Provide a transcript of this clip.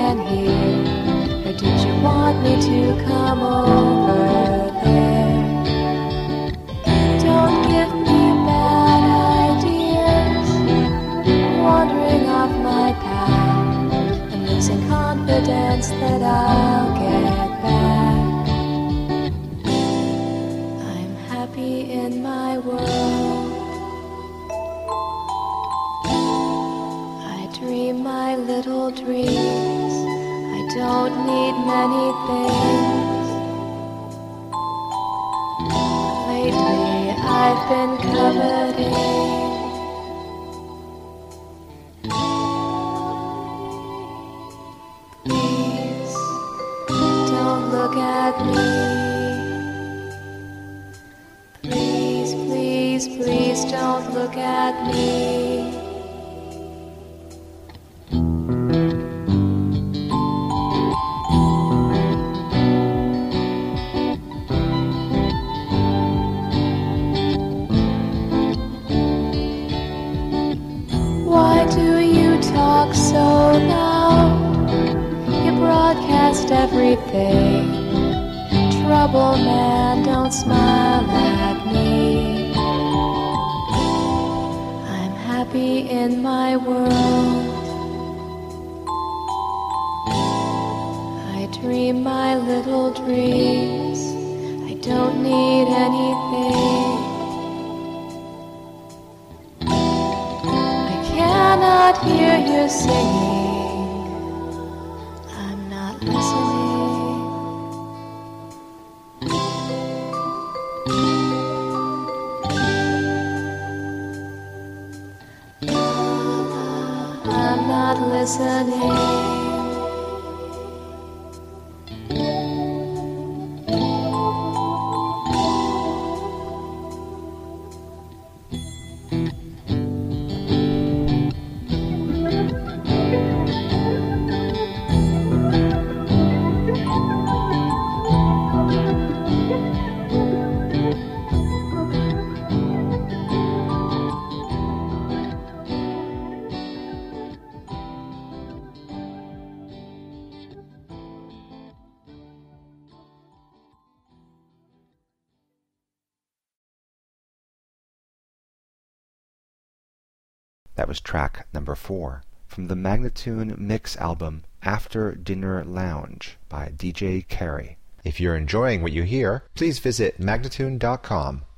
can hear? Or did you want me to come over there? Don't give me bad ideas, wandering off my path and losing confidence that I'll get back. I'm happy in my world. I dream my little dreams. I don't need many things. Lately I've been coveting. Please don't look at me. Please, please, please don't look at me. Why do you talk so loud? You broadcast everything. Trouble, man, don't smile at me. I'm happy in my world. I dream my little dreams. I don't need anything. Cannot hear you singing. I'm not listening. I'm not listening. That was track number 4 from the Magnatune Mix album After Dinner Lounge by DJ Carey. If you're enjoying what you hear, please visit Magnatune.com